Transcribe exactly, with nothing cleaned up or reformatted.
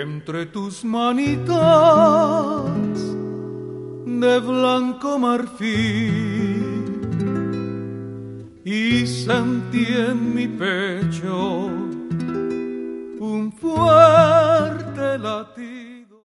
entre tus manitas de blanco marfil y sentí en mi pecho un fuerte latir.